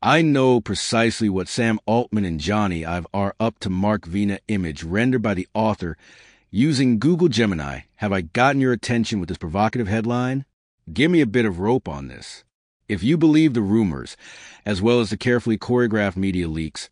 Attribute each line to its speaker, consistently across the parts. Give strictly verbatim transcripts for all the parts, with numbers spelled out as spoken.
Speaker 1: I know precisely what Sam Altman and Johnny Ive are up to. Mark Vina image rendered by the author using Google Gemini. Have I gotten your attention with this provocative headline? Give me a bit of rope on this. If you believe the rumors, as well as the carefully choreographed media leaks,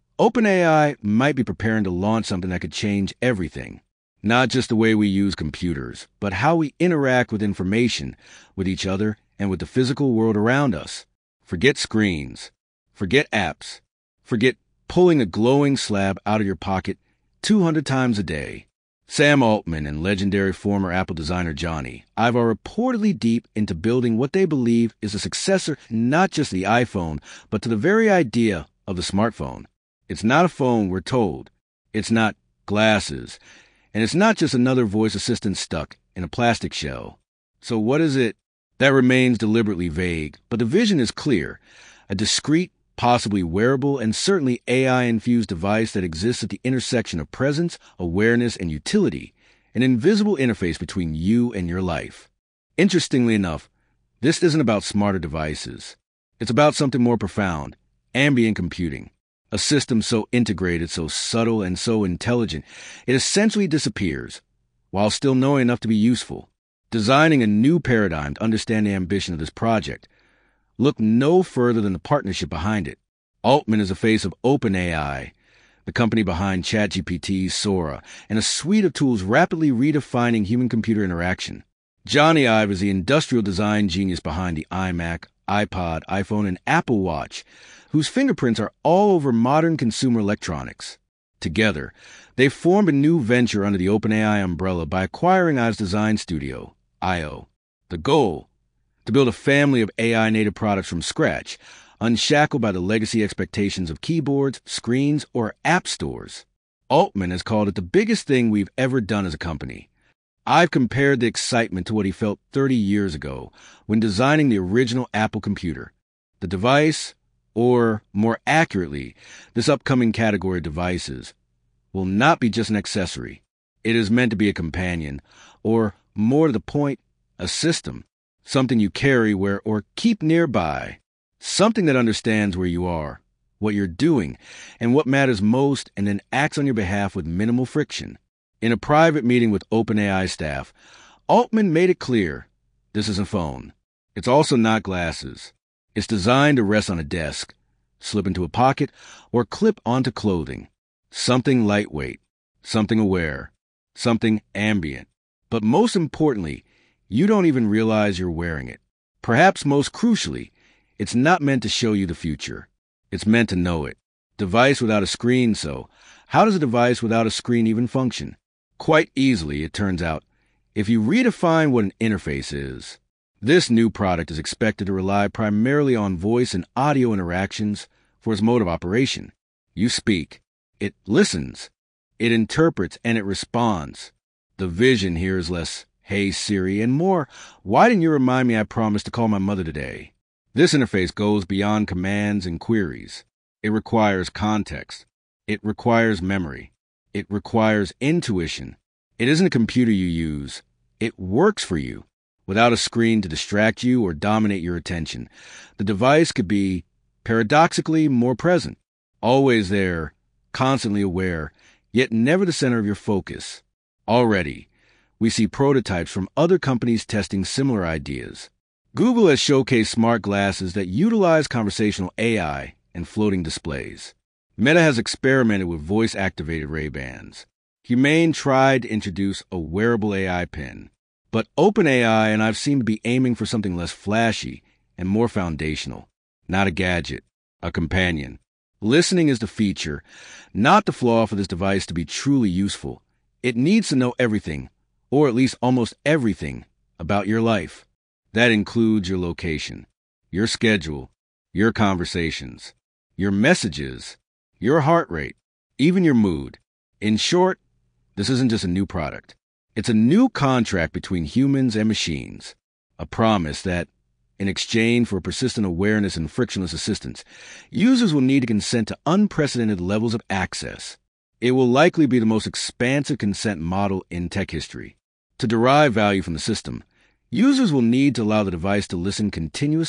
Speaker 1: OpenAI might be preparing to launch something that could change everything. Not just the way we use computers, but how we interact with information, with each other, and with the physical world around us. Forget screens. Forget apps. Forget pulling a glowing slab out of your pocket two hundred times a day. Sam Altman and legendary former Apple designer Johnny Ive are reportedly deep into building what they believe is a successor not just to the iPhone, but to the very idea of the smartphone. It's not a phone, we're told. It's not glasses. And it's not just another voice assistant stuck in a plastic shell. So what is it? That remains deliberately vague, but the vision is clear. A discrete, possibly wearable, and certainly A I-infused device that exists at the intersection of presence, awareness, and utility, an invisible interface between you and your life. Interestingly enough, this isn't about smarter devices. It's about something more profound, ambient computing, a system so integrated, so subtle, and so intelligent, it essentially disappears, while still knowing enough to be useful. Designing a new paradigm to understand the ambition of this project, look no further than the partnership behind it. Altman is the face of OpenAI, the company behind ChatGPT, Sora, and a suite of tools rapidly redefining human-computer interaction. Johnny Ive is the industrial design genius behind the iMac, iPod, iPhone, and Apple Watch, whose fingerprints are all over modern consumer electronics. Together, they formed a new venture under the OpenAI umbrella by acquiring Ive's design studio, I O. The goal? To build a family of A I-native products from scratch, unshackled by the legacy expectations of keyboards, screens, or app stores. Altman has called it the biggest thing we've ever done as a company. I've compared the excitement to what he felt thirty years ago when designing the original Apple computer. The device, or more accurately, this upcoming category of devices, will not be just an accessory. It is meant to be a companion, or, more to the point, a system. Something you carry, wear, or keep nearby. Something that understands where you are, what you're doing, and what matters most, and then acts on your behalf with minimal friction. In a private meeting with OpenAI staff, Altman made it clear, this is a phone. It's also not glasses. It's designed to rest on a desk, slip into a pocket, or clip onto clothing. Something lightweight, something aware, something ambient. But most importantly, you don't even realize you're wearing it. Perhaps most crucially, it's not meant to show you the future. It's meant to know it. Device without a screen, so how does a device without a screen even function? Quite easily, it turns out, if you redefine what an interface is. This new product is expected to rely primarily on voice and audio interactions for its mode of operation. You speak. It listens. It interprets, and it responds. The vision here is less, "Hey Siri," and more, "Why didn't you remind me I promised to call my mother today?" This interface goes beyond commands and queries. It requires context. It requires memory. It requires intuition. It isn't a computer you use. It works for you. Without a screen to distract you or dominate your attention, the device could be, paradoxically, more present. Always there, constantly aware, yet never the center of your focus. Already, we see prototypes from other companies testing similar ideas. Google has showcased smart glasses that utilize conversational A I and floating displays. Meta has experimented with voice-activated Ray-Bans. Humane tried to introduce a wearable A I pen. But OpenAI and I've seemed to be aiming for something less flashy and more foundational. Not a gadget, a companion. Listening is the feature, not the flaw for this device to be truly useful. It needs to know everything, or at least almost everything, about your life. That includes your location, your schedule, your conversations, your messages, your heart rate, even your mood. In short, this isn't just a new product. It's a new contract between humans and machines. A promise that, in exchange for persistent awareness and frictionless assistance, users will need to consent to unprecedented levels of access. It will likely be the most expansive consent model in tech history. To derive value from the system, users will need to allow the device to listen continuously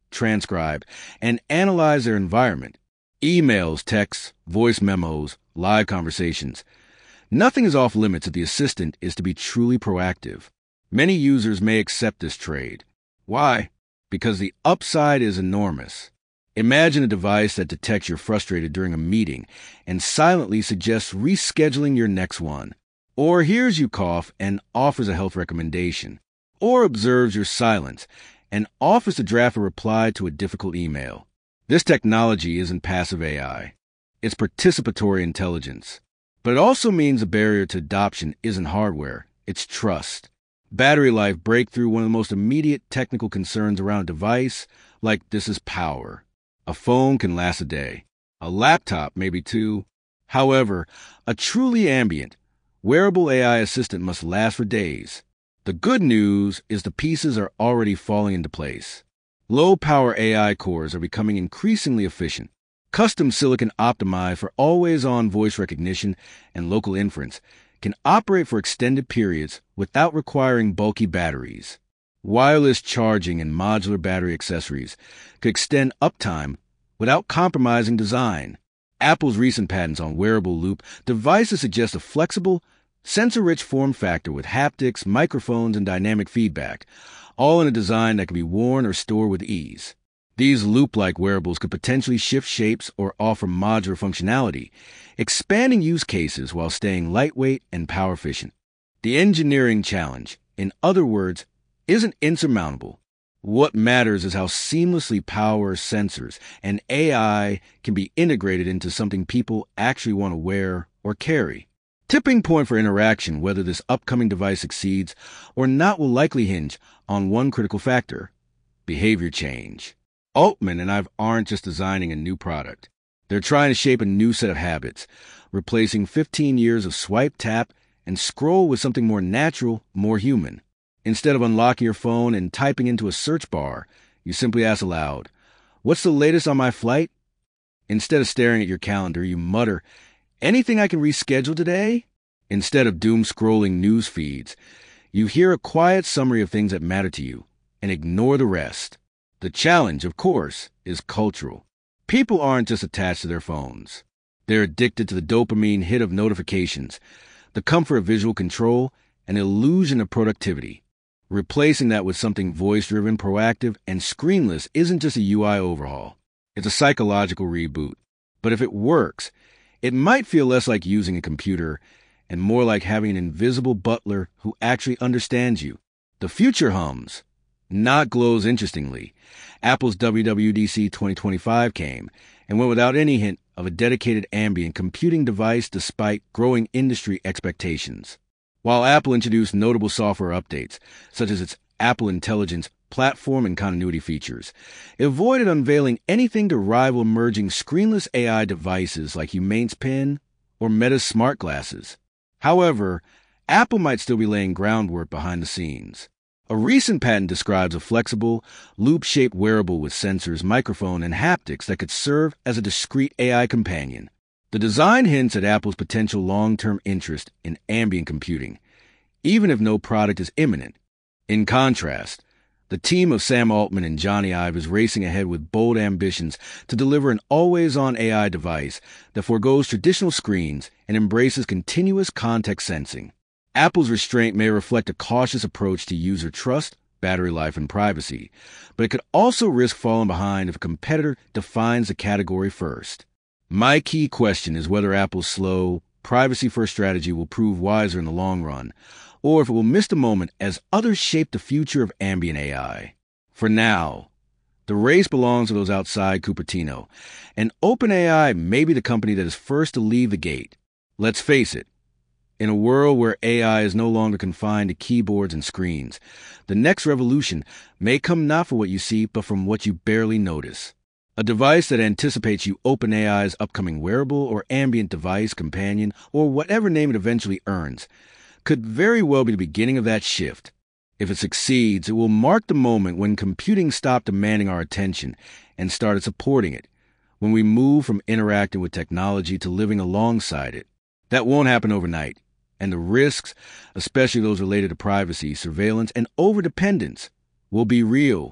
Speaker 1: transcribe, and analyze their environment. Emails, texts, voice memos, live conversations. Nothing is off limits if the assistant is to be truly proactive. Many users may accept this trade. Why? Because the upside is enormous. Imagine a device that detects you're frustrated during a meeting and silently suggests rescheduling your next one, or hears you cough and offers a health recommendation, or observes your silence and offers to draft a reply to a difficult email. This technology isn't passive A I. It's participatory intelligence. But it also means the barrier to adoption isn't hardware, it's trust. Battery life breakthrough, one of the most immediate technical concerns around a device, like this is power. A phone can last a day. A laptop, maybe two. However, a truly ambient, wearable A I assistant must last for days. The good news is the pieces are already falling into place. Low-power A I cores are becoming increasingly efficient. Custom silicon optimized for always-on voice recognition and local inference can operate for extended periods without requiring bulky batteries. Wireless charging and modular battery accessories could extend uptime without compromising design. Apple's recent patents on wearable loop devices suggest a flexible, sensor-rich form factor with haptics, microphones, and dynamic feedback, all in a design that can be worn or stored with ease. These loop-like wearables could potentially shift shapes or offer modular functionality, expanding use cases while staying lightweight and power-efficient. The engineering challenge, in other words, isn't insurmountable. What matters is how seamlessly power, sensors, and A I can be integrated into something people actually want to wear or carry. Tipping point for interaction, whether this upcoming device succeeds or not, will likely hinge on one critical factor: behavior change. Altman and I aren't just designing a new product. They're trying to shape a new set of habits, replacing fifteen years of swipe, tap, and scroll with something more natural, more human. Instead of unlocking your phone and typing into a search bar, you simply ask aloud, "What's the latest on my flight?" Instead of staring at your calendar, you mutter, "Anything I can reschedule today?" Instead of doom-scrolling news feeds, you hear a quiet summary of things that matter to you and ignore the rest. The challenge, of course, is cultural. People aren't just attached to their phones. They're addicted to the dopamine hit of notifications, the comfort of visual control, and the illusion of productivity. Replacing that with something voice-driven, proactive, and screenless isn't just a U I overhaul. It's a psychological reboot. But if it works, it might feel less like using a computer and more like having an invisible butler who actually understands you. The future hums, not glows. Interestingly, Apple's W W D C twenty twenty-five came and went without any hint of a dedicated ambient computing device despite growing industry expectations. While Apple introduced notable software updates, such as its Apple Intelligence platform and continuity features, it avoided unveiling anything to rival emerging screenless A I devices like Humane's Pen or Meta's smart glasses. However, Apple might still be laying groundwork behind the scenes. A recent patent describes a flexible, loop-shaped wearable with sensors, microphone, and haptics that could serve as a discrete A I companion. The design hints at Apple's potential long-term interest in ambient computing, even if no product is imminent. In contrast, the team of Sam Altman and Johnny Ive is racing ahead with bold ambitions to deliver an always-on A I device that forgoes traditional screens and embraces continuous context sensing. Apple's restraint may reflect a cautious approach to user trust, battery life, and privacy, but it could also risk falling behind if a competitor defines the category first. My key question is whether Apple's slow, privacy-first strategy will prove wiser in the long run, or if it will miss the moment as others shape the future of ambient A I. For now, the race belongs to those outside Cupertino, and OpenAI may be the company that is first to leave the gate. Let's face it, in a world where A I is no longer confined to keyboards and screens, the next revolution may come not for what you see, but from what you barely notice. A device that anticipates you, OpenAI's upcoming wearable or ambient device, companion, or whatever name it eventually earns, could very well be the beginning of that shift. If it succeeds, it will mark the moment when computing stopped demanding our attention and started supporting it, when we move from interacting with technology to living alongside it. That won't happen overnight, and the risks, especially those related to privacy, surveillance, and overdependence, will be real.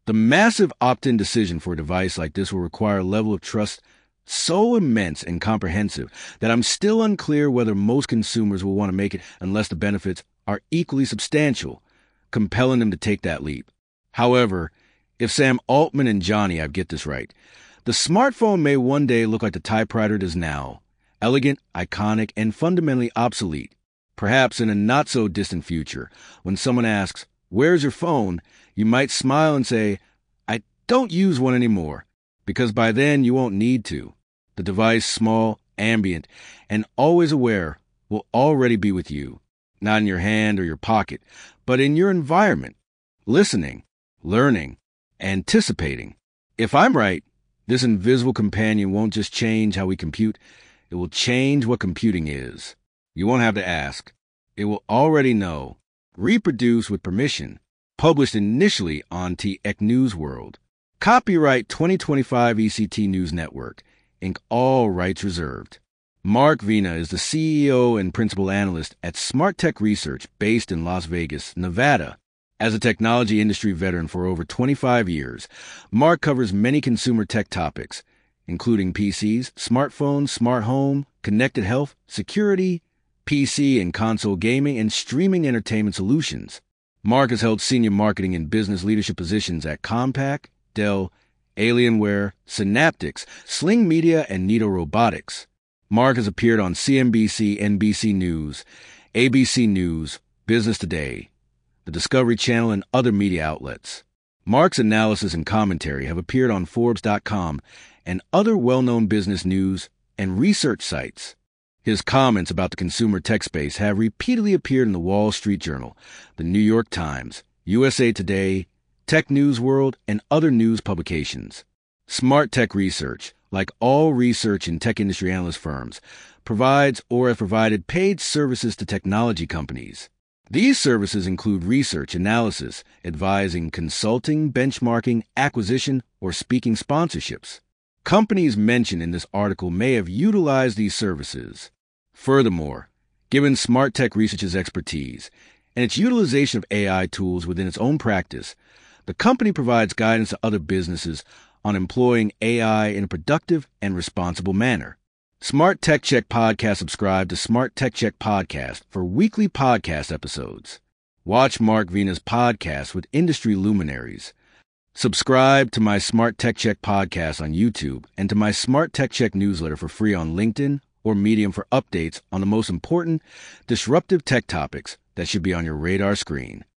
Speaker 1: The massive opt-in decision for a device like this will require a level of trust so immense and comprehensive that I'm still unclear whether most consumers will want to make it unless the benefits are equally substantial, compelling them to take that leap. However, if Sam Altman and Johnny Ive get this right, the smartphone may one day look like the typewriter it is now, elegant, iconic, and fundamentally obsolete. Perhaps in a not-so-distant future, when someone asks, "Where's your phone?" you might smile and say, "I don't use one anymore," because by then you won't need to. The device, small, ambient, and always aware, will already be with you, not in your hand or your pocket, but in your environment, listening, learning, anticipating. If I'm right, this invisible companion won't just change how we compute, it will change what computing is. You won't have to ask. It will already know. Reproduce with permission. Published initially on T E C News World. Copyright twenty twenty-five E C T News Network. Incorporated. All rights reserved. Mark Vena is the C E O and principal analyst at Smart Tech Research based in Las Vegas, Nevada. As a technology industry veteran for over twenty-five years, Mark covers many consumer tech topics, including P Cs, smartphones, smart home, connected health, security, P C and console gaming, and streaming entertainment solutions. Mark has held senior marketing and business leadership positions at Compaq, Dell, Alienware, Synaptics, Sling Media, and Nito Robotics. Mark has appeared on C N B C, N B C News, A B C News, Business Today, the Discovery Channel, and other media outlets. Mark's analysis and commentary have appeared on Forbes dot com and other well-known business news and research sites. His comments about the consumer tech space have repeatedly appeared in the Wall Street Journal, the New York Times, U S A Today, Tech News World, and other news publications. Smart Tech Research, like all research and tech industry analyst firms, provides or has provided paid services to technology companies. These services include research, analysis, advising, consulting, benchmarking, acquisition, or speaking sponsorships. Companies mentioned in this article may have utilized these services. Furthermore, given Smart Tech Research's expertise and its utilization of A I tools within its own practice, the company provides guidance to other businesses on employing A I in a productive and responsible manner. Smart Tech Check Podcast subscribe to Smart Tech Check Podcast for weekly podcast episodes. Watch Mark Vena's podcast with industry luminaries. Subscribe to my Smart Tech Check podcast on YouTube and to my Smart Tech Check newsletter for free on LinkedIn or Medium for updates on the most important, disruptive tech topics that should be on your radar screen.